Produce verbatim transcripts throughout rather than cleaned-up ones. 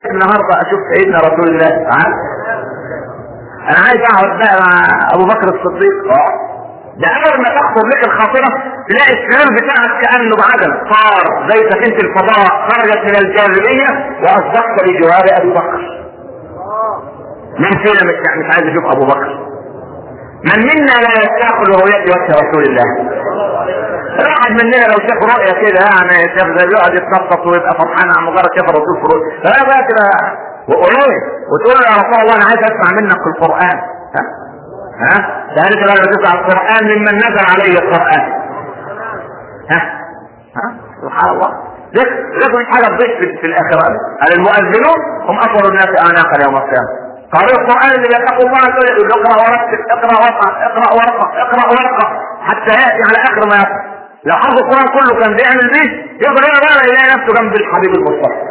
النهارده اشوف سيدنا رسول الله تعالى. انا عايز اقعد بقى مع ابو بكر الصديق. ده اول ما تخطر لك الخاطره تلاقي السرير بتاعك كانه بعجل صار زي سفينه الفضاء، خرجت من الجاذبيه واصبحت بجوار ابي بكر. من فينا مش مش عايز يشوف ابو بكر؟ من منا لا يستاق رؤيه وجه رسول الله؟ واحد مننا لو شاف رؤيه كده يعني شاف زي يقعد يتنطط ويبقى فرحان على مجرد شاف الرسول في رؤيه، فلا بقى كده وقولوا وتقول له يا رسول الله انا عايز اسمع منك في القران. ها ها ده انت بقى تسمع القران ممن نزل عليه القران. ها ها سبحان الله. لكن مش حاجه تضيف في الاخره. قال المؤذنون هم اطول الناس اعناقا يوم القيامه. قارئ القران اللي يتقوا الله يقول له اقرا ورتل اقرا ورقه اقرا ورقه اقرا ورقه حتى ياتي على اخر ما يقرا. لو حفظ القران كله كان بيعمل بيه يقدر هنا بقى يلاقي نفسه جنب الحبيب المصطفى.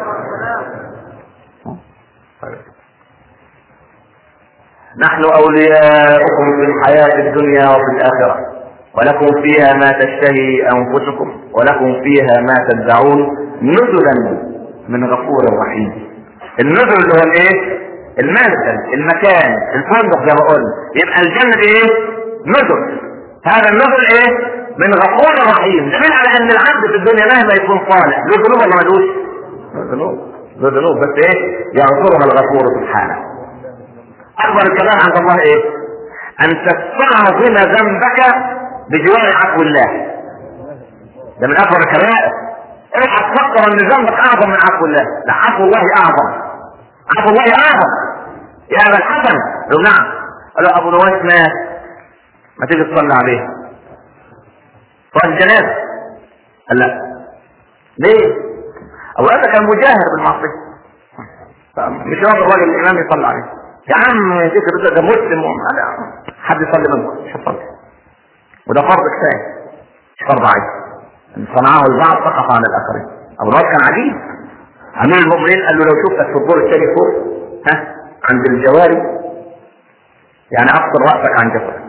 نحن اولياؤكم في الحياه الدنيا وفي الاخره ولكم فيها ما تشتهي انفسكم ولكم فيها ما تدعون نزلا من غفور رحيم. النزل اللي هو الايه؟ المنزل، المكان، الفندق زي ما قلنا. يبقى الجنه ايه؟ نزل. هذا النزل ايه؟ من غفور رحيم. دليل على ان العبد في الدنيا مهما يكون صالح له ذنوب ولا ملوش؟ له ذنوب، له ذنوب بس ايه؟ يغفرها الغفور سبحانه. اكبر الكلام عند الله ايه؟ ان تستعظم ذنبك بجوار عفو الله. ده من اكبر الكبائر. اوعى تفكر ان ذنبك اعظم من عفو الله، لا عفو الله اعظم. عفو الله اعظم. يا ابا الحسن قالوا نعم. قالوا ابو نواس مات ما تيجي تصلي عليه. صلاه الجنازه. قال لا. ليه؟ ابو نواس كان مجاهر بالمعصيه. مش راضي الراجل الامام يصلي عليه. يا عم ذكر ده مسلم حد يصلي منه مش هتصلي. وده فرض كفايه مش فرض عين. ان صنعه البعض سقط عن الاخرين. ابو نواس كان عجيب. امير المؤمنين قال له لو شفتك في الدور الثاني فوق ها عند الجواري يعني افصل راسك عن جسدك.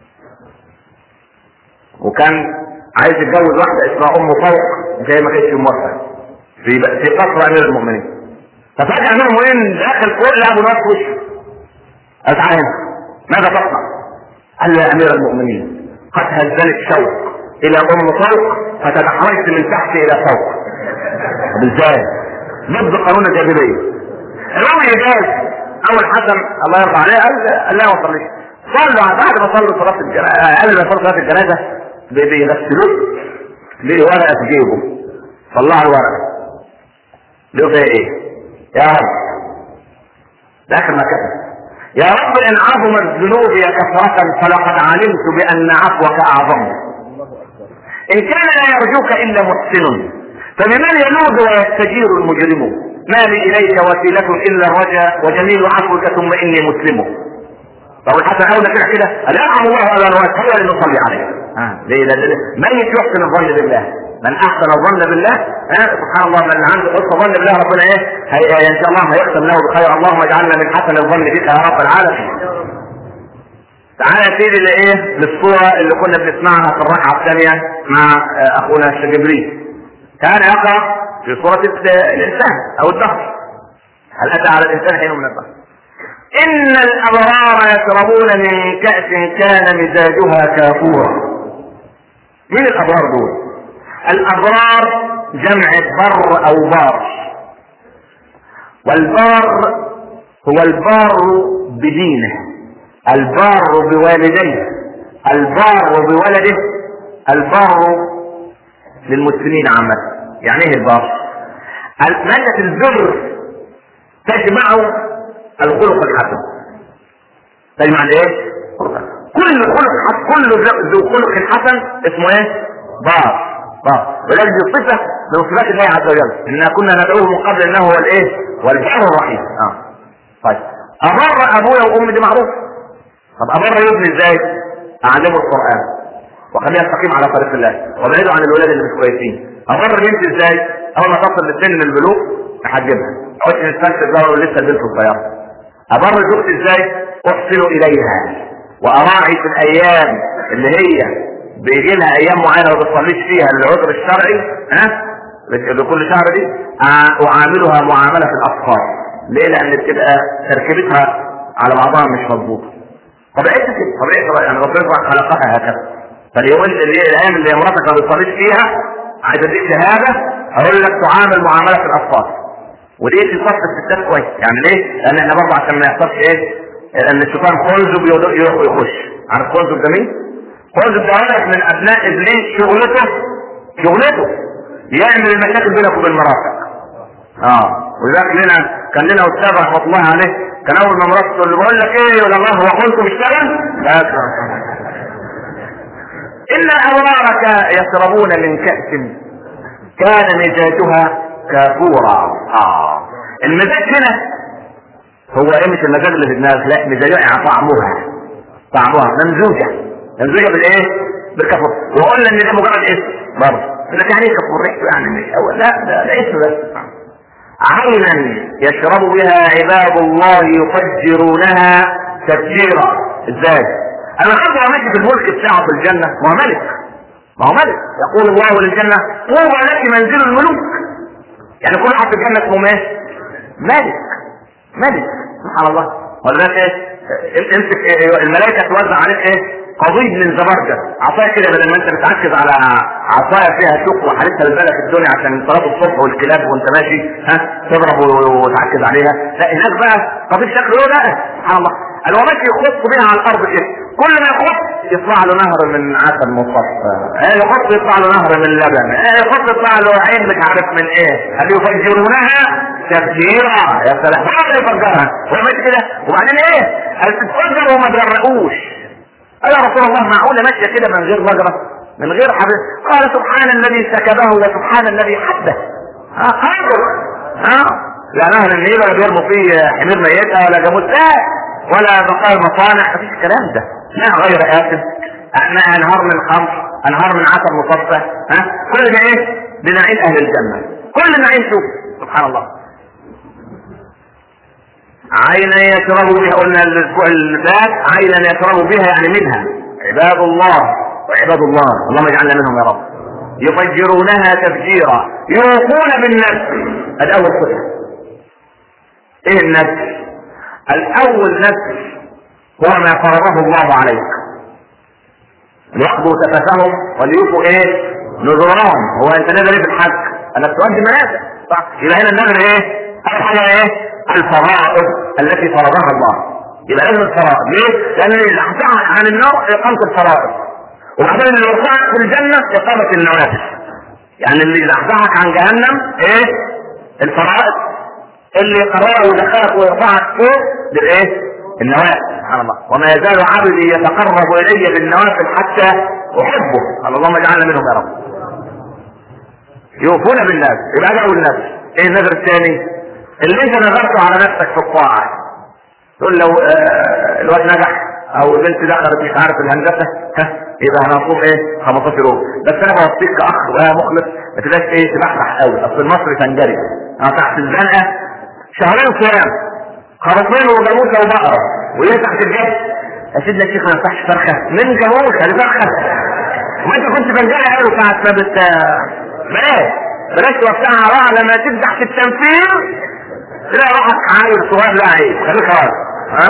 وكان عايز يتجوز واحده اسمها ام فوق زي ما كانتش موافقه في في قصر امير المؤمنين. ففجاه امير المؤمنين داخل فوق لابو نواس وشه. قال تعالى هنا ماذا تصنع؟ قال له يا امير المؤمنين قد هزني الشوق الى ام فوق فتدحرجت من تحت الى فوق. طب ازاي؟ ضد قانون الجاذبيه. الامر يجاز. اول حسن الله يرضى عليه قال لا ما صليش. صلوا بعد ما صلوا صلاه الجنازه قبل ما يصلوا صلاه الجنازه بيغسلوه ليه ورقه في جيبه. طلعوا الورقه ليه فيها ايه؟ يا رب ده اخر ما كتب يا رب ان عظمت ذنوبي كثره فلقد علمت بان عفوك اعظم. ان كان لا يرجوك الا محسن فبمن يلوذ ويستجير المجرم. ما لي اليك وسيله الا الرجاء وجميل عفوك ثم اني مسلم. فهو الحسن اولى كده كده قال يرحم الله على الوجه هو اللي نصلي عليه. اه ليه ده ميت يحسن الظن بالله. من احسن الظن بالله اه سبحان الله من عنده حسن ظن بالله ربنا ايه هي ان شاء الله هيختم له بخير. اللهم اجعلنا من حسن الظن بك يا رب العالمين. تعالى سيدي لايه للصوره اللي كنا بنسمعها في الركعه الثانيه مع اخونا الشيخ جبريل. كان يقرأ في سورة الإنسان أو الدهر. هل أتى على الإنسان حين من الدهر؟ إن الأبرار يشربون من كأس كان مزاجها كافورا. مين الأبرار دول؟ الأبرار جمع بر أو بار. والبار هو البار بدينه، البار بوالديه، البار بولده، البار للمسلمين عامة. يعني ايه البر؟ مادة البر تجمع الخلق الحسن. تجمع الايه؟ كل خلق كل ذو خلق حسن اسمه ايه؟ بار. بار. ولكن الصفة من صفات الله عز وجل إننا كنا ندعوه من قبل انه هو الايه؟ والبر الرحيم. اه طيب أبر ابويا وامي دي معروف. طب أبر يبني ازاي؟ أعلمه القرآن وخليه يستقيم على طريق الله وابعده عن الولاد اللي مش كويسين. أبر بنتي ازاي؟ اول ما تصل لسن البلوغ احجبها. احط الانسان في الظهر ولسه البنت صغيره. ابر زوجتي ازاي؟ احسن اليها واراعي في الايام اللي هي بيجي لها ايام معينه ما بتصليش فيها للعذر الشرعي ها لكل شهر دي اعاملها معامله الاطفال. ليه؟ لان بتبقى تركيبتها على بعضها مش مظبوطه. طبيعتها كده، طبيعتها يعني ربنا خلقها هكذا. فاليوم اللي الايام اللي مراتك ما بتصليش فيها عايز اديك شهاده اقول لك تعامل معامله الاطفال. ودي في صف الستات كويس. يعني ليه؟ لان احنا برضه عشان ما يحصلش ايه؟ ان الشيطان خنزب يخش. عارف خنزب ده مين؟ خنزب ده ولد من ابناء ابليس، شغلته شغلته يعمل المشاكل بينك وبين مراتك. اه ولذلك لنا كان لنا استاذ رحمه الله عليه كان اول ما مراته تقول له بقول لك ايه يا الله هو خنزب اشتغل؟ لا ان الابرار يشربون من كأس كان مزاجها كافورا. اه المزاج هنا هو ايه؟ مش المزاج اللي في دماغك، لا مزاجها طعمها طعمها ممزوجه ممزوجه بالايه؟ بالكافور. وقلنا ان ده مجرد اسم برضه لك يعني ايه كافور؟ ريحته يعني مش اول، لا ده, ده اسم بس. عينا يشرب بها عباد الله يفجرونها تفجيرا. ازاي؟ انا خاطر ماشي في الملك بتاعه في الجنه، ما هو ملك ما هو ملك يقول الله للجنه طوبى لك منزل الملوك. يعني كل واحد في الجنه اسمه ايه؟ ملك ملك سبحان الله. ولا ايه؟ امسك إيه؟ الملائكه توزع عليك ايه؟ قضيب من زبرجد، عصايه كده بدل ما انت بتركز على عصايه فيها شوك وحارسها لبالك الدنيا عشان صلاه الصبح والكلاب وانت ماشي ها تضرب وتركز عليها. لا هناك بقى قضيب شكله ايه بقى؟ سبحان الله. الومات يخط بها على الارض كده، كل ما يخط يطلع له نهر من عسل مصفى، يخط يطلع له نهر من لبن، يخط يطلع له عين مش عارف من ايه. هل يفجرونها تفجيرا؟ يا سلام هذا يفجرها وماشي كده. وبعدين ايه؟ هل تتفجر وما تغرقوش؟ يا رسول الله معقولة ماشية كده من غير مجرى من غير حبيب؟ قال سبحان الذي سكبه وسبحان الذي حده. ها قادر ها لا نهر النيل ولا بيرموا فيه حمير ميتة ولا جاموس لا ولا بقايا مصانع، مفيش الكلام ده. لا غير آسف احنا انهار من خمر انهار من عسل مصفى. ها كل ده ايه؟ لنعيم اهل الجنة. كل نعيم شوف سبحان الله. عينا يشرب بها قلنا الاسبوع اللي فات عينا يشرب بها يعني منها عباد الله وعباد الله اللهم اجعلنا منهم يا رب. يفجرونها تفجيرا يوفون بالنفس. الاول صفه ايه النفس؟ الاول نفس هو ما فرضه الله عليك ليقضوا تفثهم وليوفوا ايه؟ نذورهم. هو انت نذر ايه في الحج؟ انك تؤدي مناسك صح؟ يبقى هنا النذر ايه؟ اول حاجه ايه؟ الفرائض التي فرضها الله. يبقى لازم الفرائض. ليه؟ لان اللي يحفظك عن النار اقامه الفرائض، وبعدين اللي يرفعك في الجنه اقامه النوافل. يعني اللي يحفظك عن جهنم ايه؟ الفرائض. اللي يقررها ويدخلك ويرفعك فوق بالايه؟ النوافل. سبحان الله. وما يزال عبدي يتقرب الي بالنوافل حتى احبه. اللهم اجعلنا منهم يا رب. يوفون بالناس. يبقى ده اول نفس. ايه النذر الثاني؟ اللي انت نذرته على نفسك في الطاعه. تقول لو آه الواد نجح او البنت دخلت مش عارف الهندسه ها يبقى هنصوم ايه؟ خمستاشر يوم. بس انا بوصيك كاخ ويا مخلص ما تبقاش ايه تبحبح قوي. اصل المصري تنجري اه تحت الزنقه شهرين صيام خرطين وجاموسه وبقره وايه تحت الجبل. يا سيدنا الشيخ ما ينفعش فرخه من جاموسه لفرخه. وانت كنت تنجري قوي ساعه ما بت بلاش بلاش توسعها بقى لما تفتح في التنفيذ تلاقي روحك عايز صغير. لا عيب خليك راجل ها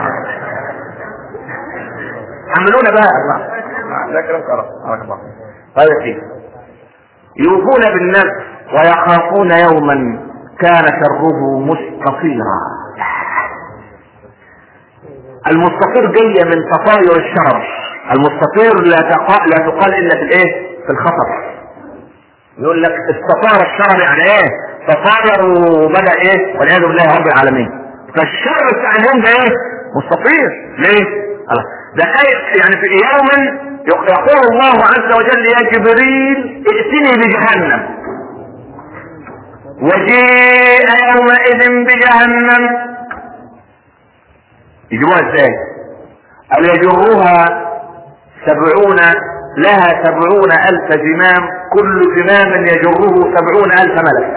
حملونا بقى لا كلام كرم. طيب يا سيدي يوفون بالنفس ويخافون يوما كان شره مستطيرا. المستطير جايه من تطاير الشرر. المستطير لا تقال لا تقال الا في الايه؟ في الخطر. يقول لك استطار الشرر يعني ايه؟ تطاير وبدا ايه؟ والعياذ بالله رب العالمين. فالشر بتاع اليوم ده ايه؟ مستطير. ليه؟ ده خايف يعني في يوم يقول الله عز وجل يا جبريل ائتني بجهنم وجيء يومئذ بجهنم. يجيبوها ازاي؟ قال يجروها سبعون لها سبعون الف زمام كل زمام يجره سبعون الف ملك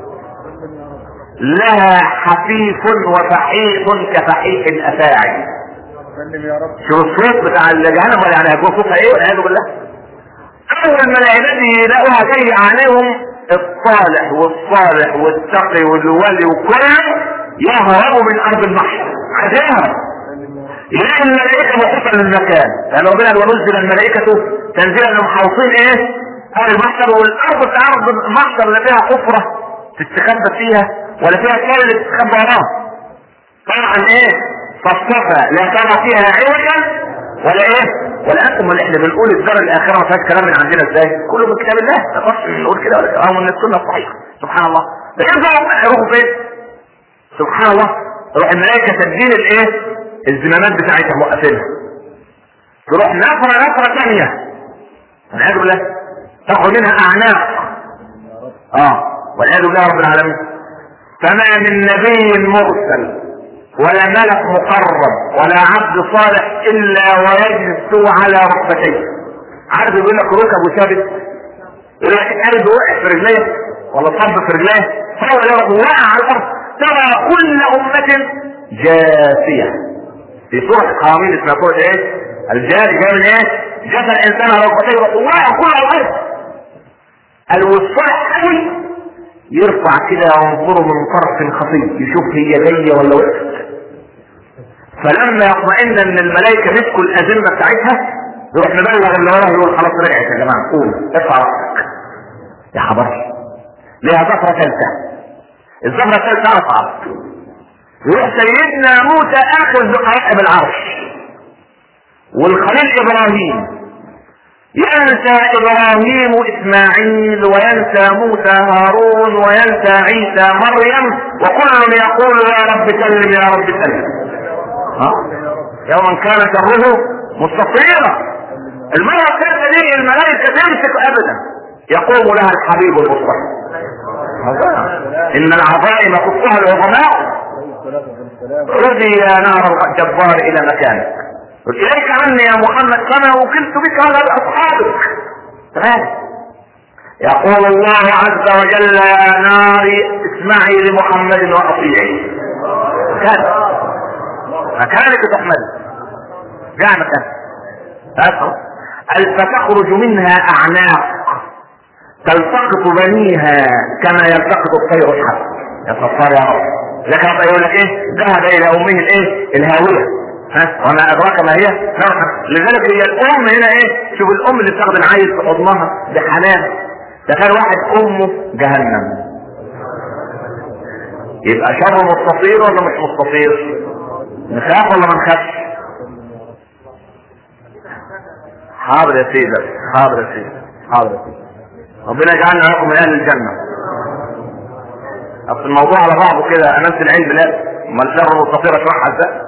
لها حفيف وفحيح كفحيح الافاعي. شو الصوت بتاع الجهنم يعني هيكون صوتها ايه والعياذ بالله. اول ما العباد يلاقوها جاي عليهم الصالح والصالح والتقي والولي وكله يهربوا من ارض المحشر عشان يلاقي الملائكه محيطه للمكان، لان ربنا قال ونزل الملائكه تنزيلا محاوطين ايه؟ اهل المحشر. والارض بتاع ارض المحشر لا فيها حفره تستخبى فيها ولا فيها كائن تستخبى وراه. طبعا ايه؟ صفصفه لا ترى فيها عوجا ولا ايه؟ ولا انتم اللي احنا بنقول الدار الاخره ما فيهاش كلام من عندنا ازاي؟ كله من كتاب الله، ما نقدرش نقول كده ولا كده من السنه الصحيحه. سبحان الله. يرجعوا يروحوا فين؟ سبحان الله. تروح الملائكه تدين الايه؟ الزمامات بتاعتها موقفينها. تروح نفره نفره ثانيه والعياذ بالله تاخذ منها اعناق. اه والعياذ بالله رب العالمين. فما من نبي مرسل ولا ملك مقرب ولا عبد صالح الا ويجلس على ركبتيه. عارف يقول لك ركبه ثابت، يقول لك قلب وقع في رجليه ولا صب في رجليه، فهو يرى وقع على الارض. ترى كل امه جاثيه. في سوره قوامين اسمها سوره ايه؟ الجاثي. جاي من ايه؟ جاث الانسان على ركبتيه وقع كل على الارض. الوصاع قوي يرفع كده وينظر من طرف خفي يشوف هي جايه ولا وقفت. فلما يطمئن ان الملائكه مسكوا الازمه بتاعتها يروح مبلغ اللي وراه يقول خلاص رجعت يا جماعه قوم ارفع راسك يا حضر. ليها زفره ثالثه. الزفره الثالثه اصعب. يروح سيدنا موسى اخذ بقرائب العرش والخليل ابراهيم. ينسى ابراهيم اسماعيل وينسى موسى هارون وينسى عيسى مريم وكل يقول يا رب سلم يا رب سلم. يوما كان شره مستطيرا. المرة الثالثة دي الملائكة تمسك ابدا يقوم لها الحبيب المصطفى. ان العظائم قصها العظماء ردي يا نار الجبار الى مكانك اليك عني يا محمد كما وكلت بك على اصحابك. تمام. يقول الله عز وجل يا نار اسمعي لمحمد واطيعي. مكان مكانك تحمد جاء مكان أفضل. فتخرج منها اعناق تلتقط بنيها كما يلتقط الطير الحب. يا ستار يا رب. لكن يقول لك ايه؟ ذهب الى امه الايه؟ الهاويه. ها وما ادراك ما هي؟ نرحب. لذلك هي الام هنا ايه؟ شوف الام اللي بتاخد العيل في حضنها بحنان. تخيل واحد امه جهنم يبقى شر مستطير ولا مش مستطير؟ نخاف ولا ما نخافش؟ حاضر يا سيدي حاضر يا سيدي حاضر يا سيدي. ربنا يجعلنا لكم من اهل الجنه. اصل الموضوع على بعضه كده امانه العلم لا ما الشر مستطير اشرحها ازاي؟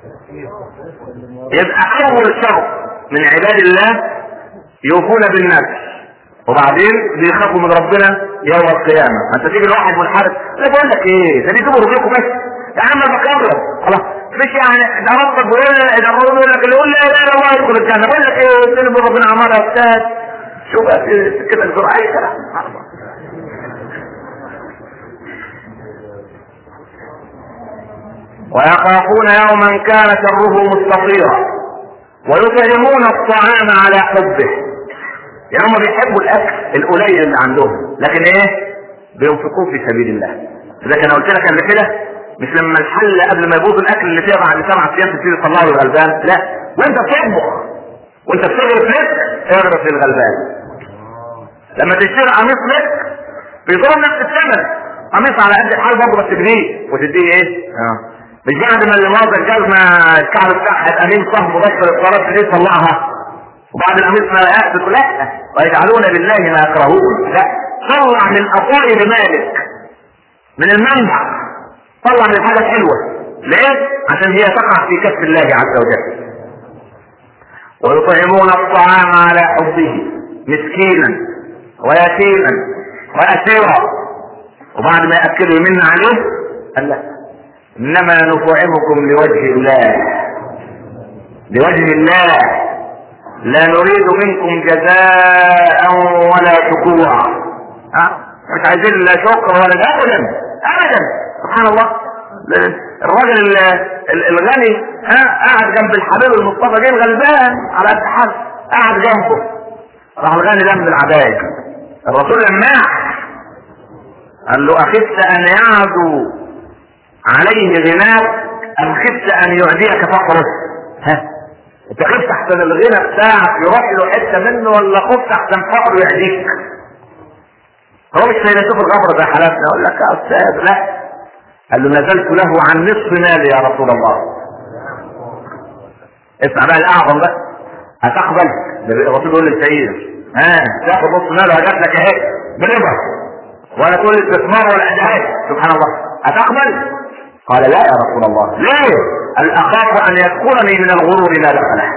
يبقى اول الشر من عباد الله يوفون بالناس وبعدين بيخافوا من ربنا يوم القيامه. انت تيجي لواحد منحرف لا بقول لك ايه ده بيجيبوا رجلكم بس يا عم بكرر خلاص مش يعني ده ربك بيقول ده الرب يقول لك اللي يقول لا لا لا الله يدخل الجنه. بقول لك ايه تلب ربنا عمرها يا استاذ شو بقى كده الزرعيه كلام. ويخافون يوما كان شره مستطيرا ويطعمون الطعام على حبه. يعني هم بيحبوا الاكل القليل اللي عندهم لكن ايه بينفقوه في سبيل الله. اذا كان قلت لك قبل كده مش لما الحل قبل ما يبوظ الاكل اللي فيها بعد سبع ايام تبتدي تطلعه للغلبان، لا وانت بتطبخ وانت بتغرف لك اغرف للغلبان. لما تشتري قميص لك بيضرب نفس الثمن قميص على قد الحال برضه بس تجنيه وتديه ايه؟ اه مش بعد ما اللي ماضي الجزمه الكعب بتاعها امين صاحبه بس الصلاه تجي تطلعها وبعد القميص ما ياخذ لا ويجعلون بالله ما يكرهون. لا طلع من اطائر مالك من المنبع طلع من الحاجه الحلوه. ليه؟ عشان هي تقع في كف الله عز وجل. ويطعمون الطعام على حبه مسكينا ويتيما واسيرا وبعد ما ياكلوا يمن عليه قال لا انما نطعمكم لوجه الله لوجه الله لا نريد منكم جزاء ولا شكورا. ها مش عايزين لا شكر ولا ابدا ابدا. سبحان الله. الراجل الغني ها قاعد جنب الحبيب المصطفى جاي الغلبان على قد حاله قاعد جنبه راح الغني لم العباية. الرسول لماح قال له اخفت ان يعدو عليه غناك ام خفت ان يعديك فقرك؟ ها انت خفت احسن الغنى بتاعك يروح له حته منه ولا خفت احسن فقره يعديك؟ هو مش فيلسوف الغبر زي حالاتنا يقول لك يا استاذ لا. قال له نزلت له عن نصف مالي يا رسول الله. اسمع بقى الاعظم بقى، هتقبل؟ الرسول يقول للسيد ها تاخد نص ماله هجات لك اهي بربا ولا تقول استثمار ولا اجهاد، سبحان الله، هتقبل؟ قال لا يا رسول الله. ليه؟ قال اخاف ان يدخلني من الغرور ما دخله،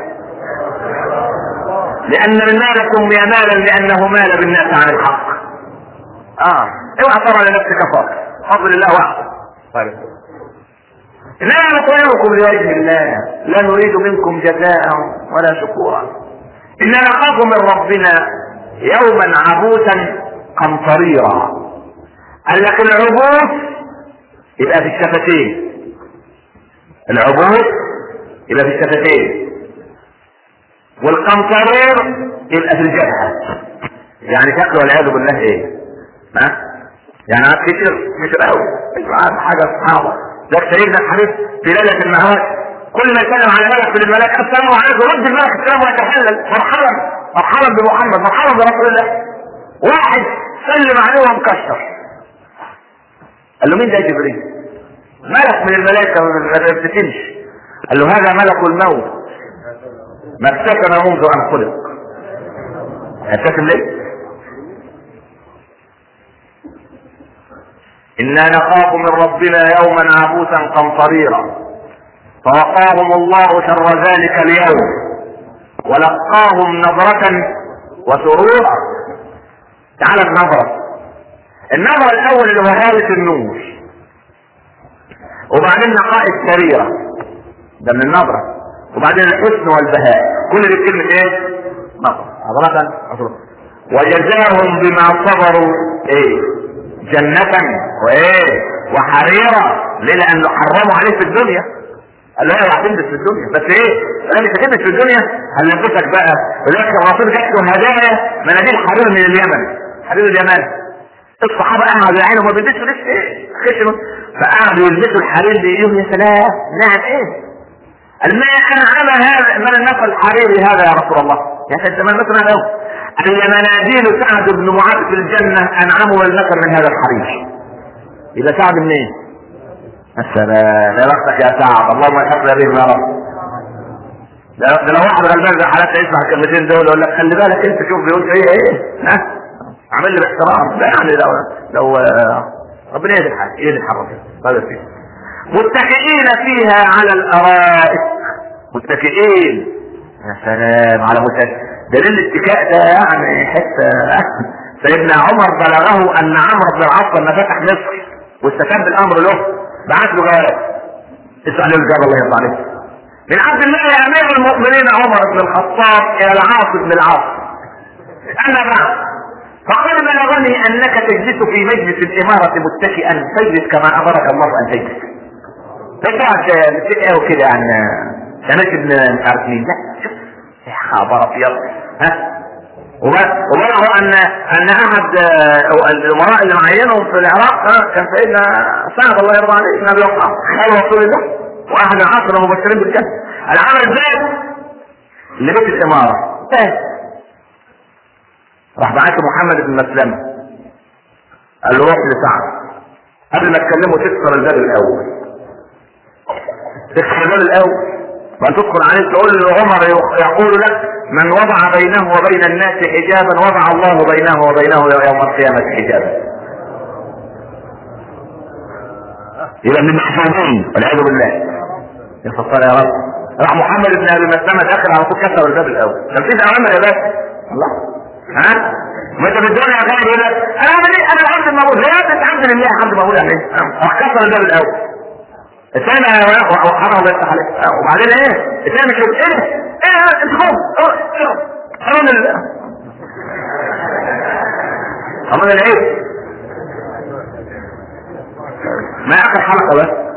لان مالكم يا مالا لانه مال بالناس عن الحق. اه اوعى ترى لنفسك فضل، فضل الله وحده. طيب لا نطيعكم لوجه الله لا نريد منكم جزاء ولا شكورا اننا نخاف من ربنا يوما عبوسا قمطريرا. قال لك العبوس يبقى في الشفتين، العبوس يبقى في الشفتين، والقمطرير يبقى في الجبهه. يعني شكله والعياذ بالله ايه؟ ها؟ يعني عاد كتير مش قوي، مش عارف حاجه سبحان الله. ده سيدنا الحبيب في ليله المعراج كل ما يسلم على ملك من الملائكه السلام عليكم رد الملك السلام ويتحلل مرحبا مرحبا بمحمد مرحبا برسول الله. واحد سلم عليه ومكشر قال له مين ده؟ جبريل، ملك من الملائكه ما بيبتسمش. قال له هذا ملك الموت ما ابتسم منذ ان خلق. ابتسم ليه؟ إنا نخاف من ربنا يوما عبوسا قمطريرا فوقاهم الله شر ذلك اليوم ولقاهم نظرة وسرورا. تعالى النظرة، النظرة الأول اللي هو هالة النور، وبعدين نقاء السريرة ده من النظرة، وبعدين الحسن والبهاء، كل دي كلمة ايه؟ نظرة. وجزاهم بما صبروا ايه؟ جنة وايه وحريرة. ليه؟ لانه حرموا عليه في الدنيا، قال له ايه هتلبس في الدنيا بس ايه؟ قال مش هتلبس في الدنيا هنلبسك بقى. ولكن الرسول جات له هدايا مناديل حرير من اليمن، حرير اليمن. الصحابه قعدوا يعينوا ما بيلبسوا لسه ايه؟ خشنوا فقعدوا يلبسوا الحرير بايديهم. يا سلام، نعم ايه؟ قال ما انعم هذا من النفس الحريري هذا يا رسول الله. يا سيدنا من مثلا له أن مناديل سعد بن معاذ في الجنة أنعموا والنكر من هذا الحرير. إذا سعد منين؟ السلام يا بختك يا سعد، اللهم يحفظنا بهم يا رب. ده لو واحد غلبان زي حالاتنا يسمع الكلمتين دول يقول لك خلي بالك انت شوف بيقول ايه ايه ها؟ اعمل لي باحترام. لا يعني لو لو ربنا يهدي الحال يهدي الحال هذا فيه. متكئين فيها على الارائك، متكئين يا سلام على متكئ. دليل الاتكاء ده يعني حته. سيدنا عمر بلغه ان عمرو بن العاص لما فتح مصر واستتب الامر له بعث له جواب. اسال الجار الله يرضى عليه من عبد الله يا امير المؤمنين عمر بن الخطاب الى العاص بن العاص انا بعد فقد بلغني انك تجلس في مجلس الاماره متكئا فاجلس كما امرك الله ان تجلس. تقعد تتكئ وكده يعني كانت ابن مش عارف مين. لا شوف يا خبر ابيض ها. وبلغوا ان ان احد الامراء اللي معينهم في العراق كان سيدنا سعد الله يرضى عليه ابن ابي وقاص خال رسول الله واحد العشره المبشرين بالجنه. العمل ازاي؟ اللي بيت الاماره انتهى. راح بعت محمد بن مسلمه قال له روح لسعد قبل ما تكلمه تكسر الباب الاول. تكسر الباب الاول وان تدخل عليه تقول له عمر يقول لك من وضع بينه وبين الناس حجابا وضع الله بينه وبينه يوم القيامة حجابا. يبقى من المحفوظين والعياذ بالله. يفصل يا رب. راح محمد بن ابي مسلمة داخل على طول كسر الباب الاول. تنفيذ اوامر يا باشا. الله. ها؟ ما انت بالدنيا يا غالي يقول لك انا اعمل ايه؟ انا الحمد لله. لا انت الحمد لله الحمد لله يعني ايه؟ راح كسر الباب الاول. الثاني وحرم الله يفتح عليك. وبعدين ايه؟ الثاني مش ايه؟ ايه انت قوم امان الله امان العيب ما اخر حلقة بس.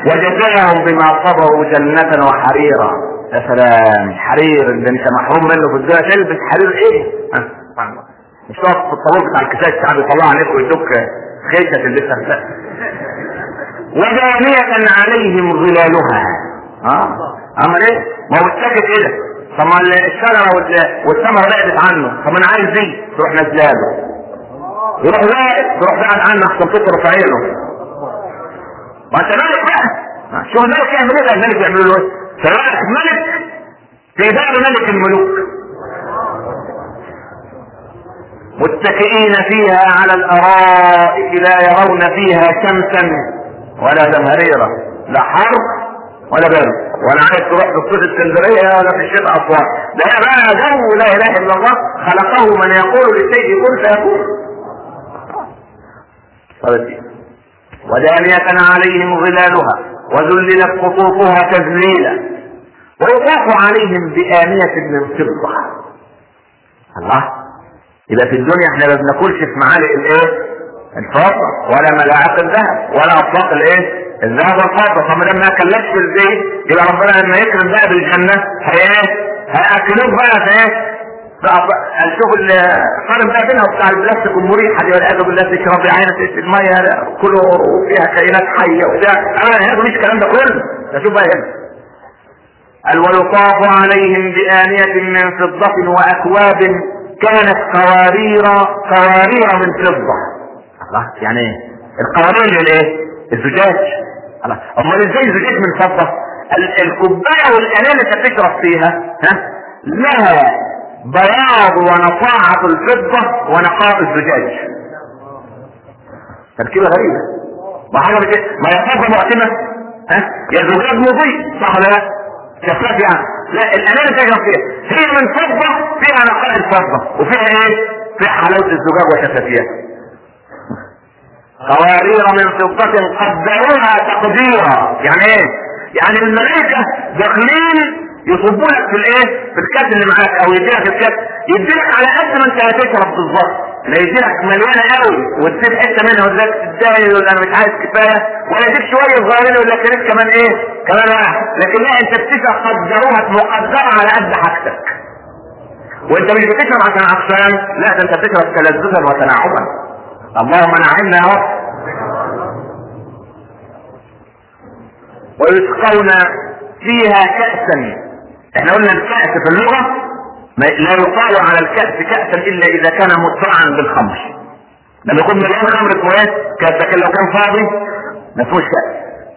وجزاهم بما صبروا جنة وحريرا. يا سلام، حرير اللي انت محروم منه في الدنيا تلبس حرير ايه؟ ها مش تقف في الطابور بتاع الكساء الشعب يطلع عليك ويدوك خيشة تلبسها. ودانية عليهم ظلالها. اه اما ايه؟ ما هو الساكت ايه ده؟ طب ما الشجرة والثمرة بعدت عنه، طب انا عايز دي تروح نازلاله، يروح واقف تروح بعد عنه عشان تطرف عينه. ما انت ملك بقى، شو الملك يعمل ايه؟ الملك يعمل له ايه؟ فبقى ملك في دار ملك الملوك، متكئين فيها على الارائك لا يرون فيها شمسا ولا زمهريرا، لا حر ولا برد، ولا عايز تروح في الصيف اسكندريه ولا في الشتاء اسوان، ده بقى جو لا اله الا الله خلقه من يقول للشيء كن فيكون. ودانية عليهم ظلالها وذللت قطوفها تذليلا ويطاف عليهم بآنية من فضة. الله، يبقى في الدنيا احنا ما بناكلش في معالق الايه؟ الفضة، ولا ملاعق الذهب، ولا اطباق الايه؟ الذهب والفضة. طب ما ما اكلناش في الزيت، يبقى ربنا لما يكرم بقى بالجنة هي هياكلوك بقى في ايه؟ شوف القارن بقى بينها وبتاع البلاستيك والمريحه دي والعياذ بالله، تشرب عينه الميه كله فيها كائنات حيه وبتاع، انا هذا مش الكلام ده كله. شوف بقى هنا قال ويطاف عليهم بآنية من فضة وأكواب كانت قوارير قوارير من فضة. الله، يعني ايه القوارير الايه؟ الزجاج. الله، امال ازاي زجاج من فضة؟ الكوبايه والانيه اللي انت بتشرب فيها ها لها بياض ونصاعة الفضة ونقاء الزجاج. تركيبة غريبة، ما حاجة بك... ما يفضل معتمة ها يا زجاج مضيء صح ولا لا؟ شفاف يعني. لا، الأنانة تجرب فيها هي من فضة، فيها نقاء الفضة وفيها ايه؟ فيها حلاوة الزجاج وشفافيتها. قوارير من فضة قدروها تقديرا. يعني ايه؟ يعني الملائكة داخلين يصبوا لك في الايه؟ في الكاس اللي معاك، او يديلك الكاس، يديلك على قد ما انت هتشرب بالظبط، لا يديلك مليانه قوي وتسيب حته منها وتقول لك تدعي ولا انا مش عايز كفايه، ولا يديك شويه صغيرين ويقول لك كمان كمان ايه؟ كمان واحد. لكن لا، انت بتشرب قدروها مقدره على قد حاجتك، وانت مش بتشرب عشان عطشان، لا ده انت بتشرب تلذذا وتنعما. اللهم نعمنا يا رب. ويسقون فيها كأسا. احنا قلنا الكأس في اللغة لا يقال على الكأس كأسا الا اذا كان مترعا بالخمر. لما يكون مليان خمر كويس كأس، لكن لو كان فاضي ما فيهوش كأس.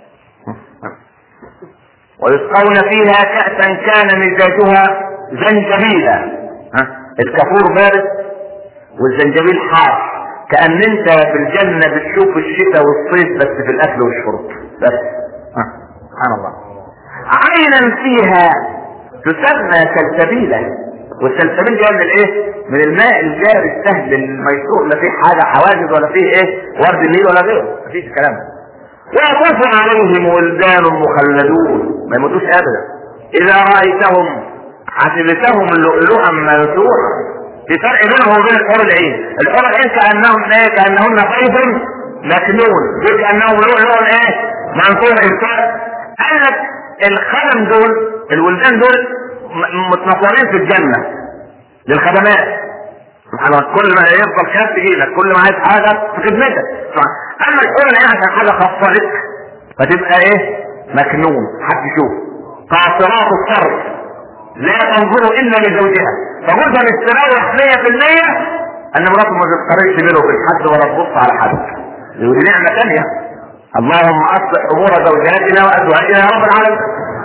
ويسقون فيها كأسا كان مزاجها زنجبيلا. الكافور بارد والزنجبيل حار، كأن انت في الجنة بتشوف الشتاء والصيف بس في الاكل والشرب بس. سبحان الله. عينا فيها تسمى سلسبيلا، والسلسبيل جاي من الايه؟ من الماء الجاري السهل الميسور، لا فيه حاجه حواجز ولا فيه ايه؟ ورد النيل ولا غيره، مفيش الكلام ده. ويطوف عليهم ولدان مخلدون، ما يموتوش ابدا. اذا رايتهم حسبتهم لؤلؤا منثورا. في فرق بينهم وبين الحور العين. الحور العين كانهم ايه؟ كانهن بيض مكنون، دول كانهم لؤلؤ ايه؟ منثور. انسان قال لك الخدم دول الولدان دول متنطورين في الجنة للخدمات. سبحان الله، كل ما يفضل كاس تجيلك، كل ما عايز حاجة في خدمتك. اما الحور العين عشان حاجة خاصة لك فتبقى ايه؟ مكنون، حد يشوف. قاصرات الطرف لا تنظر الا لزوجها، فجوزها مستريح مية في المية ان مراته ما تتقربش منه في حد ولا تبص على حد. ودي نعمة ثانية. اللهم اصلح امور زوجاتنا وازواجنا يا رب العالمين.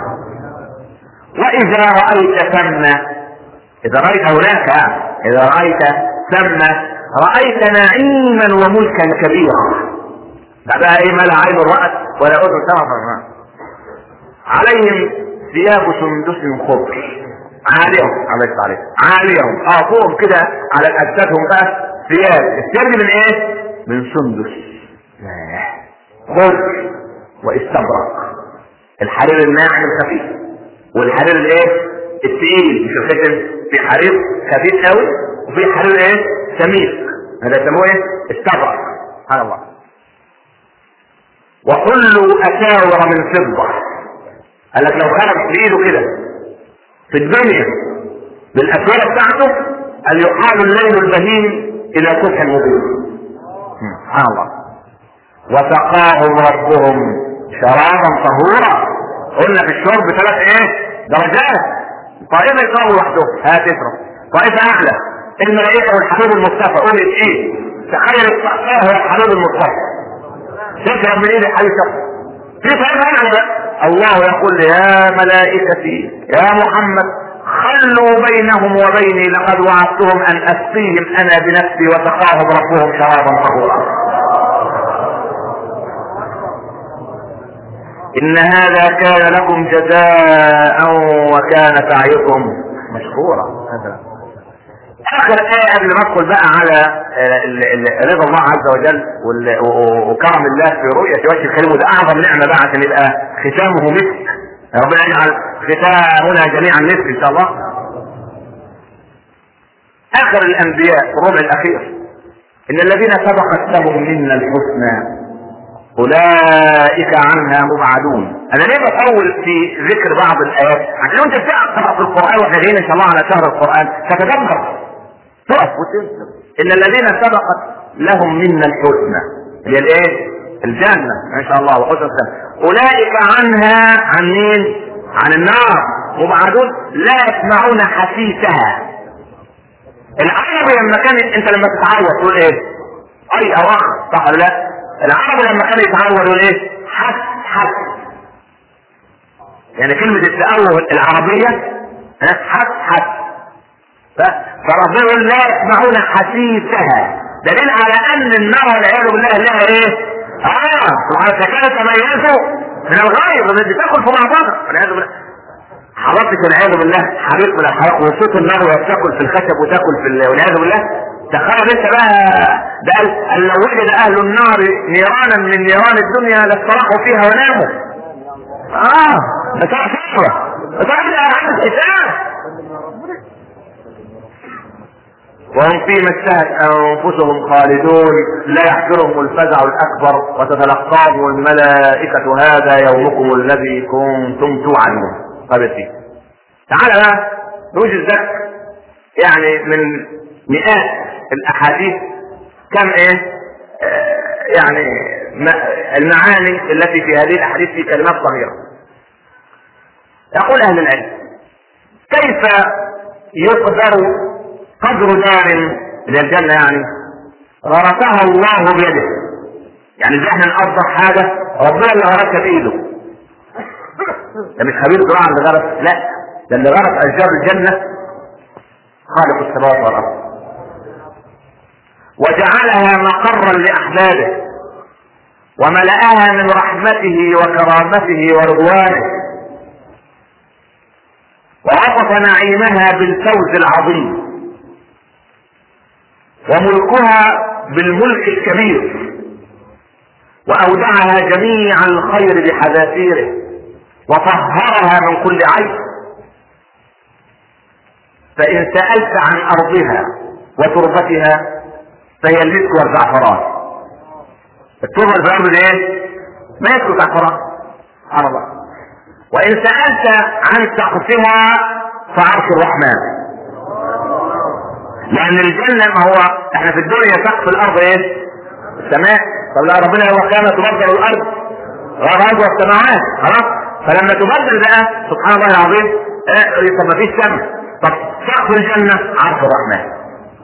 واذا رايت ثم، اذا رايت هناك، اذا رايت ثم رايت نعيما وملكا كبيرا. بعدها ايه؟ ما لا عين رأت ولا اذن سمعت. عليهم ثياب سندس خضر عاليهم، عليك عليك عاليهم اه فوقهم كده على اجسادهم بقى ثياب. الثياب من ايه؟ من سندس خضر واستبرق. الحرير الناعم الخفيف والحرير الايه؟ الثقيل. مش الختم، في حرير خفيف قوي وفي حرير ايه؟ سميك، هذا يسموه ايه؟ استبرق. سبحان الله. وحلوا اساور من فضة. قال لك لو خرج بايده كده في الدنيا بالاسوار بتاعته ان يحال الليل البهيم الى صبح مبين. سبحان الله. وسقاهم ربهم شرابا طهورا. قلنا في الشرب ثلاث ايه درجات. طائفه يشربوا وحده هتشرب، طائفه اعلى الملائكه والحبيب المصطفى. قول ايه؟ تخيل الصحفاه هو الحبيب المصطفى تشرب من ايد الحبيب. في طائفه اعلى بقى الله يقول يا ملائكتي يا محمد خلوا بينهم وبيني لقد وعدتهم ان اسقيهم انا بنفسي وسقاهم ربهم شرابا طهورا. ان هذا كان لكم جزاء وكان سعيكم مشكورا. اخر ايه قبل ما ادخل بقى على رضا الله عز وجل وكرم الله في رؤية وجه الكريم، وده اعظم نعمة بقى عشان يبقى ختامه مسك. ربنا يجعل ختامنا جميعا مسك ان شاء الله. اخر الانبياء في الربع الاخير ان الذين سبقت لهم منا الحسنى اولئك عنها مبعدون. انا ليه بطول في ذكر بعض الايات؟ عشان انت تقرا في القران واحنا جايين ان شاء الله على شهر القران تتدبر تقف وتنسب ان الذين سبقت لهم منا الحسنى هي الايه؟ الجنه ان شاء الله وحسن السنه. اولئك عنها عن مين؟ عن النار مبعدون لا يسمعون حسيسها. العرب لما كانت انت لما تتعود تقول ايه؟ اي او اخ صح ولا لا؟ العرب لما كان يتعود يقول ايه؟ حس حس. يعني كلمة التأوه العربية حس حس. فربنا يقول لا يسمعون حسيسها، دليل على ان النار والعياذ بالله لها ايه؟ اه سبحانه وتعالى تميزوا من الغيظ الذي تاكل في بعضها والعياذ بالله. حضرتك والعياذ بالله حريق من الحرائق وصوت النار وهي بتاكل في الخشب وتاكل في والعياذ بالله. تخيل انت بقى ده لو وجد اهل النار نيرانا من نيران الدنيا لاستراحوا فيها وناموا. اه بتاع فكره بتاع عن الحساب. وهم فيما اشتهت انفسهم خالدون لا يحضرهم الفزع الاكبر وتتلقاهم الملائكه هذا يومكم الذي كنتم توعدون. طيب تعالى بقى نوجد ذلك يعني من مئات الاحاديث كم ايه آه يعني المعاني التي في هذه الاحاديث في كلمات صغيره. يقول اهل العلم كيف يقدر قدر دار للجنه يعني غرسها الله بيده. يعني زي احنا نقدر حاجه ربنا اللي غرسها بايده. ده مش خبير زراعه اللي غرس، لا ده اللي غرس اشجار الجنه خالق السماوات والارض وجعلها مقرا لاحبابه وملأها من رحمته وكرامته ورضوانه وعطف نعيمها بالفوز العظيم وملكها بالملك الكبير واودعها جميع الخير بحذافيره وطهرها من كل عيب. فان سألت عن ارضها وتربتها فهي المسك والزعفران. التربه اللي في الارض ايه؟ مسك وزعفران سبحان الله. وان سألت عن سقفها فعرش الرحمن. لان الجنه ما هو احنا في الدنيا سقف الارض ايه؟ السماء. طب لا ربنا هو كما تبدل الارض والارض والسماوات خلاص. فلما تبدل بقى سبحان الله العظيم اه طب ما فيش سماء. طب سقف الجنه عرش الرحمن.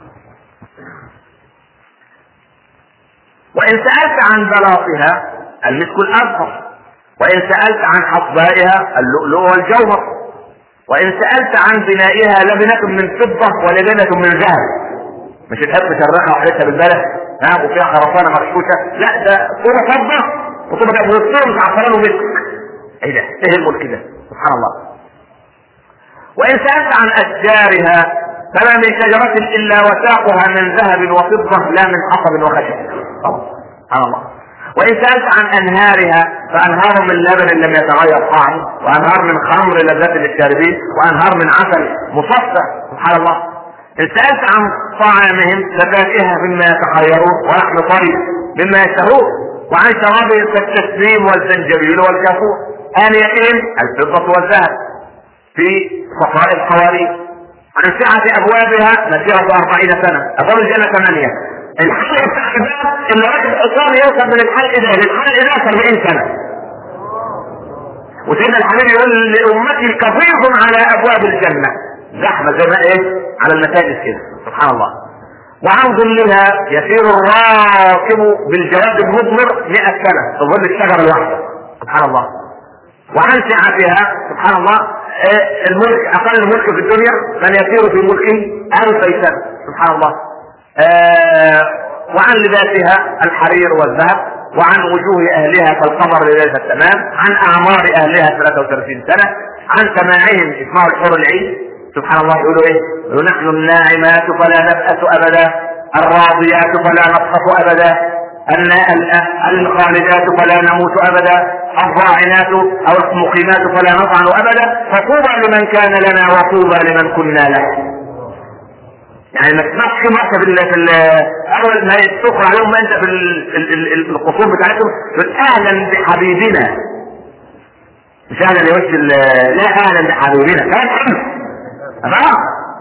وان سألت عن بلاطها المسك الازهر وان سألت عن حصبائها اللؤلؤ والجوهر وان سألت عن بنائها لبنة من فضة ولبنة من ذهب. مش تحب تشرحها وحدتها بالبلد ها وفيها خرسانة مغشوشة، لا ده طوبة فضة وطوبة وسطهم زعفران ومسك. ايه ده؟ ايه الملك ده؟ سبحان الله. وان سألت عن اشجارها فما من شجرة الا وساقها من ذهب وفضة لا من حطب وخشب. سبحان الله. وان سألت عن انهارها فانهار من لبن لم يتغير طعمه وانهار من خمر لذة للشاربين وانهار من عسل مصفى. سبحان الله. ان سألت عن طعامهم ففاكهة مما يتخيرون ولحم طري مما يشتهون. وعن شرابهم كالتسليم والزنجبيل والكافور. آنيتهم الفضة والذهب في صفاء القوارير. عن سعة ابوابها مسيرة أربعين سنة. ابواب الجنة ثمانية. الحلق بتاع الباب اللي راكب حصان يوصل من الحلق ده للحلق ده سبعين سنة. وسيدنا الحبيب يقول لأمتي كفيض على ابواب الجنة، زحمة زي ما ايه على المساجد كده، سبحان الله. وعن ظلها يسير الراكب بالجواد المضمر مئة سنة في ظل الشجرة الواحدة، سبحان الله. وعن سعتها سبحان الله الملك، اقل ملك في الدنيا من يسير في ملكه ألف سنة، سبحان الله. آه وعن لباسها الحرير والذهب. وعن وجوه اهلها كالقمر ليلة التمام. عن اعمار اهلها ثلاثة وثلاثين سنة. عن سماعهم اسماء الحور العين، سبحان الله. يقولوا ايه؟ يقولوا نحن الناعمات فلا نبأس ابدا، الراضيات فلا نسخط ابدا، الخالدات فلا نموت ابدا، الضاعنات او المقيمات فلا نطعن ابدا، فطوبى لمن كان لنا وطوبى لمن كنا له. يعني ما تسمعش مرة في اول ما يتسخر عليهم انت في القصور بتاعتهم اهلا بحبيبنا، مش اهلا يا وش لا اهلا بحبيبنا كان حمد.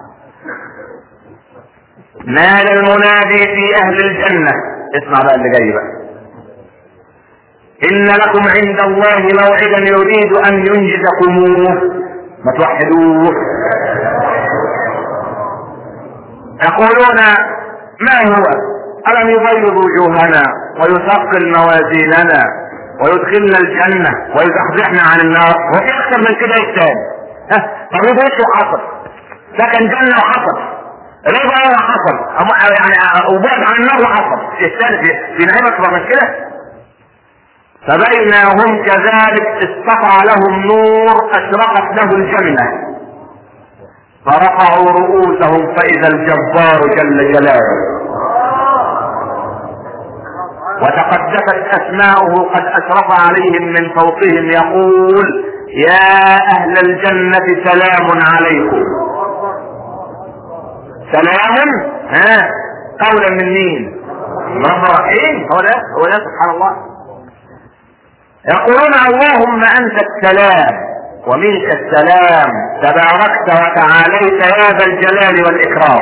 نال المنادي في اهل الجنة، اسمع بقى اللي جاي بقى. ان لكم عند الله موعدا يريد ان ينجزكموه، ما توحدوه. يقولون ما هو؟ ألم يبيض وجوهنا ويثقل موازيننا ويدخلنا الجنة ويزحزحنا عن النار، وفي أكثر من كده الثاني. ها طب يبقى ايش حصل؟ ده كان جنة وحصل، رضا وحصل، يعني وبعد عن النار وحصل، الثالث في نعيم أكبر من كده. فبينا هم كذلك استطع لهم نور أشرقت له الجنة، فرفعوا رؤوسهم فإذا الجبار جل جلاله وتقدست أسماؤه قد أشرف عليهم من فوقهم يقول يا أهل الجنة سلام عليكم. سلام ها قولا من مين؟ رب الرحيم. هو ده هو ده سبحان الله. يقولون اللهم أنت السلام ومنك السلام تباركت وتعاليت يا ذا الجلال والإكرام.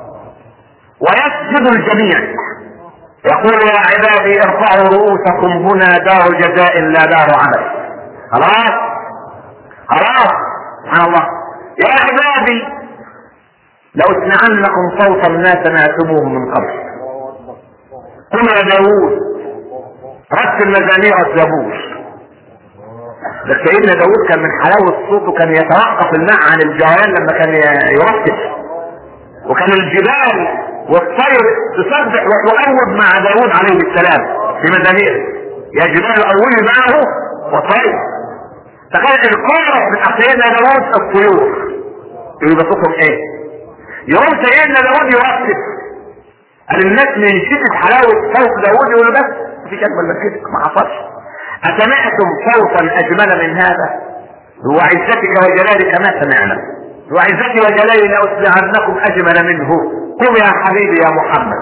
ويسجد الجميع يقول يا عبادي ارفعوا رؤوسكم هنا دار جزاء لا دار عمل. خلاص خلاص سبحان الله. يا عبادي لو اسمعنكم صوتا ما سمعتموه من قبل. قل يا داوود رتل مزامير الزبور. بس سيدنا داود كان من حلاوة صوته كان يتوقف الماء عن الجوال لما كان يرتب، وكان الجبال والطير تصبح وتؤوب مع داود عليه السلام في مزامير يا جبال أولي معه وطير. تخيل القارة من سيدنا داود الطيور يبقى صوتهم ايه؟ يوم سيدنا داود يرتب قال الناس من شدة حلاوة صوت داود يقولوا بس مفيش أجمل من كده ما حصلش. أسمعتم صوتا أجمل من هذا؟ وعزتك وجلالك ما سمعنا، وعزتي وجلالي لأسمعنكم أجمل منه. قم يا حبيبي يا محمد.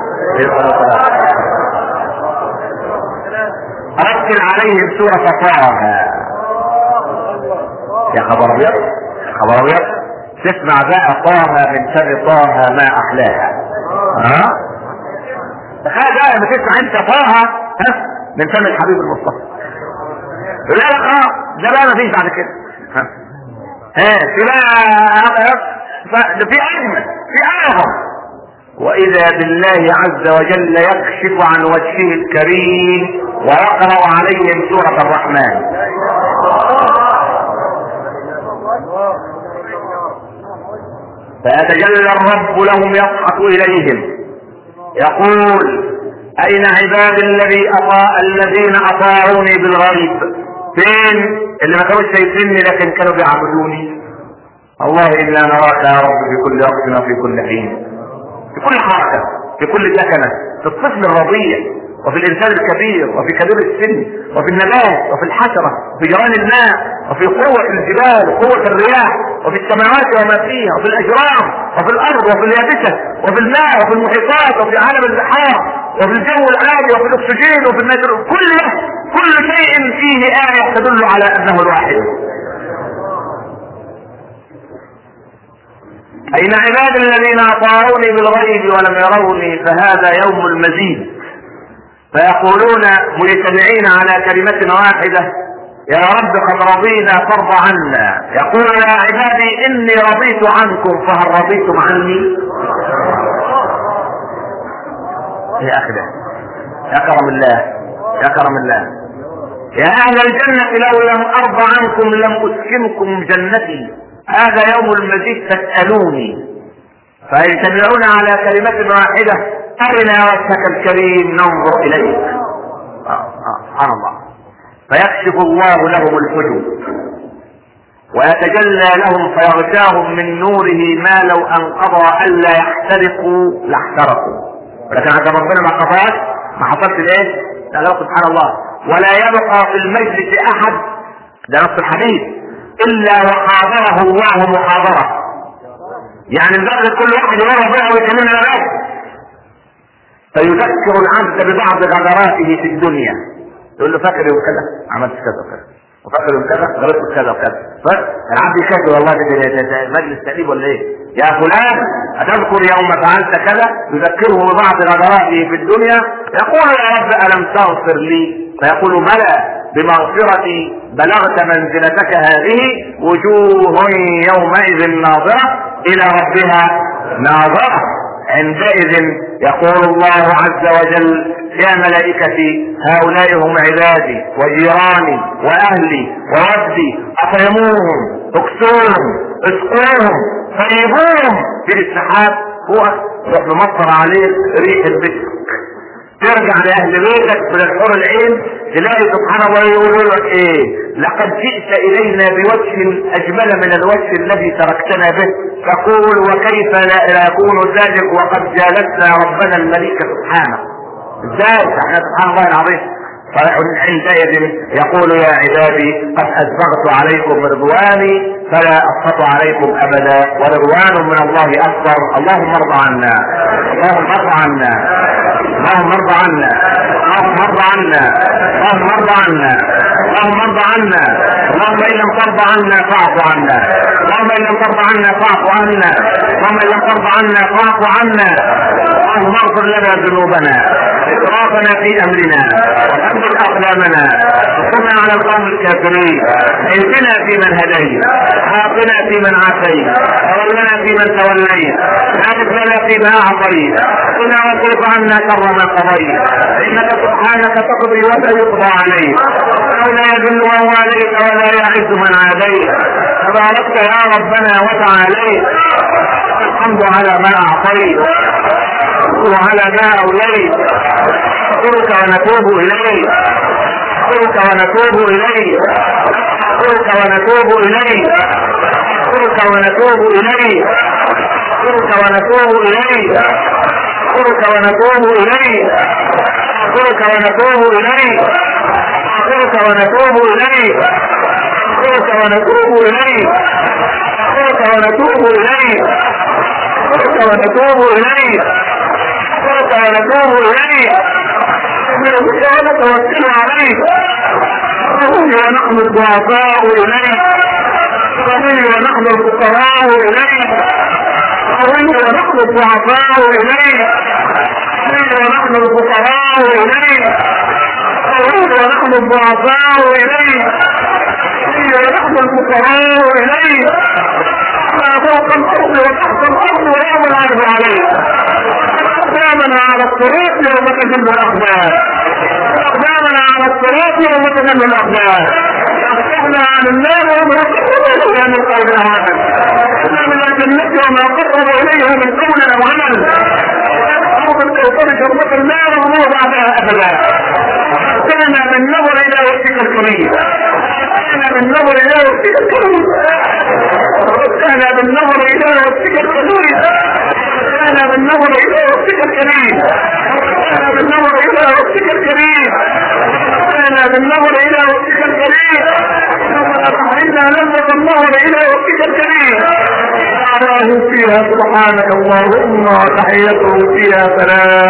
أرسل عليهم سورة طه. يا خبر أبيض خبر أبيض. تسمع بقى طه من شر طه ما أحلاها. ها؟ تخيل بقى لما تسمع أنت طه ها من فم الحبيب المصطفى. لا لا اه ده بقى ما فيش بعد كده. ها ها في بقى ده في اجمل في اعظم. واذا بالله عز وجل يكشف عن وجهه الكريم ويقرأ عليهم سورة الرحمن. فيتجلى الرب لهم يضحك اليهم يقول اين عبادي الذي أطاع الذين اطاعوني بالغيب؟ فين اللي ما كانوش شايفيني لكن كانوا بيعبدوني؟ الله الا نراك يا رب في كل وقت وفي كل حين، في كل حركه، في كل سكنه، في الطفل الرضيع وفي الانسان الكبير وفي كبير السن وفي النبات وفي الحشره وفي جران الماء وفي قوه الجبال وقوه الرياح وفي السماوات وما فيها وفي الاجرام وفي الارض وفي اليابسه وفي الماء وفي المحيطات وفي عالم البحار وفي الجو العادي وفي الاكسجين وفي النيتروجين، كل كل شيء فيه آية تدل على انه الواحد. اين عباد الذين اطاعوني بالغيب ولم يروني فهذا يوم المزيد. فيقولون مجتمعين على كلمة واحدة يا رب قد رضينا فارض عنا. يقول يا عبادي اني رضيت عنكم فهل رضيتم عني؟ يا اخي يا كرم الله يا كرم الله. يا اهل الجنة لو لم ارضى عنكم لم اسكنكم جنتي. هذا يوم المزيد فاسألوني. فيجتمعون على كلمة واحدة أرنا وجهك الكريم ننظر إليك. سبحان الله. فيكشف الله لهم الحجب ويتجلى لهم فيغشاهم من نوره ما لو انقضى الا يحترقوا لاحترقوا، ولكن عند ربنا ما قضاش ما حصلش الايه؟ لا سبحان الله. ولا يبقى في المجلس احد، ده نص الحديث، الا وحاضره الله محاضره. يعني البلد كل واحد يمر بها ويكلمنا بس. فيذكر العبد ببعض غدراته في الدنيا، يقول له فاكر يوم كذا عملت كذا وكذا، وفاكر يوم كذا غلطت كذا وكذا. فالعبد يشكر والله ده مجلس تأديب ولا ايه؟ يا فلان أتذكر يوم فعلت كذا؟ يذكره ببعض غدراته في الدنيا. يقول يا رب ألم تغفر لي؟ فيقول بلى بمغفرتي بلغت منزلتك هذه. وجوه يومئذ ناظرة إلى ربها ناظرة. عندئذ يقول الله عز وجل يا ملائكتي هؤلاء هم عبادي وجيراني واهلي وودي، اطعموهم اكسوهم اسقوهم طيبوهم. في السحاب هو تروح ممطر عليه ريح البشر، ترجع لاهل بيتك من الحور العين تلاقي سبحان الله يقولوا لك ايه؟ لقد جئت الينا بوجه اجمل من الوجه الذي تركتنا به. تقول وكيف لا يكون ذلك وقد جالسنا ربنا الملك سبحانه. ازاي؟ احنا سبحان الله العظيم. فعندئذ يقول يا عبادي قد اسبغت عليكم رضواني فلا اسخط عليكم ابدا ورضوان من الله اكبر. اللهم ارض عنا اللهم ارض عنا اللهم ارض عنا اللهم ارض عنا اللهم ارض عنا اللهم ارض عنا. اللهم ان لم ترضى عنا فاعف عنا. اللهم ان لم ترضى عنا فاعف عنا. اللهم ان لم ترضى عنا فاعف عنا. اللهم اغفر لنا ذنوبنا اسرافنا في امرنا وثبت اقدامنا وكنا على القوم الكافرين. اهدنا فيمن هديت وعافنا فيمن عافيت وتولنا فيمن توليت بارك لنا فيما اعطيت وقنا واصرف عنا شر ما قضيت. انك سبحانك تقضي ولا يقضى عليك ولا يذل من واليت ولا يعز من عاديت. تباركت يا ربنا وتعاليت. الحمد على ما اعطيت وعلى ما اوليت. نشكرك ونتوب اليك نشكرك ونتوب اليك نشكرك ونتوب اليك نشكرك ونتوب اليك نشكرك ونتوب اليك نشكرك ونتوب اليك نشكرك ونتوب اليك نشكرك ونتوب اليك نشكرك ونتوب اليك نشكرك ونتوب اليك نشكرك ونتوب اليك نشكرك ونتوب اليك. نتوكل عليك ونحن الضعفاء اليك ونحن الفقراء اليك ونحن الضعفاء اليك ونحن الفقراء اليك ونحن الضعفاء اليك ونحن الفقراء اليك. ما فوق الارض وتحت الارض ويوم العرض عليك. أقدامنا على الطريق يوم تجل الأقدام. أقدامنا على الطريق يوم تجل الأقدام. أفتحنا عن النار وما قرب من قول هذا. أنا من الجنة وما قرب إليها من قول أو عمل. أرض الكوثر شربة النار وما بعدها أبدا. كان من نظر إلى وجهك الكريم. كان من نظر إلى وجهك الكريم. كان من نظر إلى وجهك الكريم. كان بالنظر الى وقتك الكريم. كان بالنظر الى وقتك الكريم. كان بالنظر الى وقتك الكريم. إنا نظر النظر الى وقتك الكريم. دعواه فيها سبحانك اللهم وتحيته فيها سلام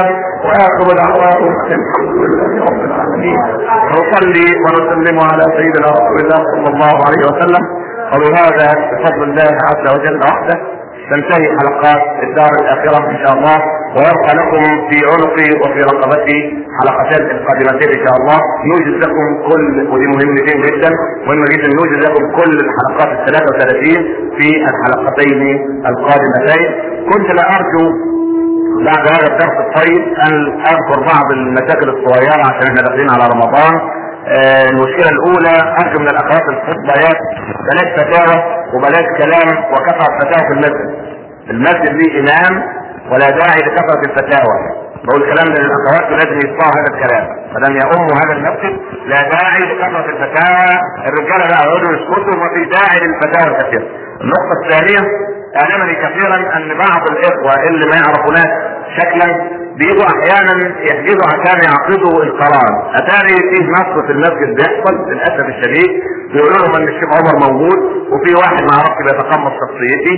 واخر دعواهم الحمد لله رب العالمين. ونصلي ونسلم على سيدنا رسول الله صلى الله عليه وسلم. وبهذا بفضل الله عز وجل وحده تنتهي حلقات الدار الاخره ان شاء الله، ويبقى لكم في عنقي وفي رقبتي حلقتين القادمتين ان شاء الله. نوجد لكم كل، ودي مهمتين جدا مهمه جدا، نوجد لكم كل الحلقات الثلاثه وثلاثين في الحلقتين القادمتين. كنت لا ارجو بعد هذا الدرس الطيب ان اذكر بعض المشاكل الصغيره عشان احنا داخلين على رمضان. آه المشكله الاولى ارجو من الاخوات الفضليات بلاش فتاوى وبلاش كلام وكثره فتاوى في المسجد. المسجد ليه امام ولا داعي لكثره الفتاوى. بقول الكلام للاخوات لازم يسمعوا هذا الكلام، فلم يؤموا هذا المسجد لا داعي لكثره الفتاوى. الرجاله لا يقعدوا يسكتوا وما في داعي للفتاوى الكثيره. النقطه الثانيه، أعلمني كثيرا ان بعض الاخوه اللي ما يعرفوناش شكلا بيجوا احيانا يحجزوا عشان يعقدوا القرار. اتاري فيه نصر في المسجد بيحصل للاسف الشديد، بيقولوا لهم ان الشيخ عمر موجود وفي واحد ما عرفش بيتقمص شخصيتي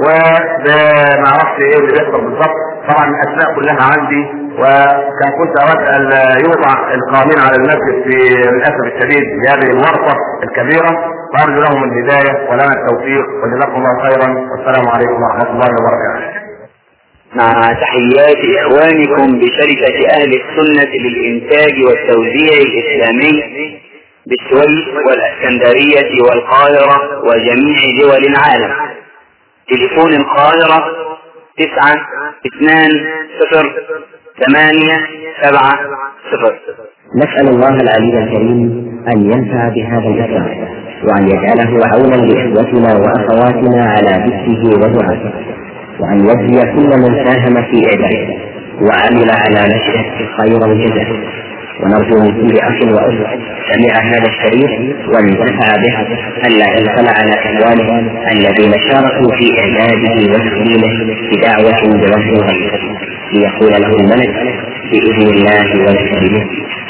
وما عرفش ايه اللي بيحصل بالظبط. طبعا الاسماء كلها عندي، وكان كنت اود ان يوضع القانون على المسجد في للاسف الشديد بهذه الورطه الكبيره، وارجو لهم الهدايه ولنا التوفيق وجزاكم الله خيرا، والسلام عليكم ورحمه الله وبركاته. مع تحيات إخوانكم بشركة أهل السنة للإنتاج والتوزيع الإسلامي بالسويس والإسكندرية والقاهرة وجميع دول العالم. تليفون القاهرة تسعة اثنان صفر ثمانية سبعة صفر. نسأل الله العلي الكريم أن ينفع بهذا الإسلام وأن يجعله عونا لإخوتنا وأخواتنا على ذكره ودعائه، وأن يجزي كل من ساهم في إعداده وعمل على نشره خير الجزاء. ونرجو من كل أخ وأخت سمع هذا الشريط وانتفع به ألا يغفل على إخوانه الذين شاركوا في إعداده وتكريمه بدعوة بوجه غيره، ليقول له الملك بإذن الله ويسلمه.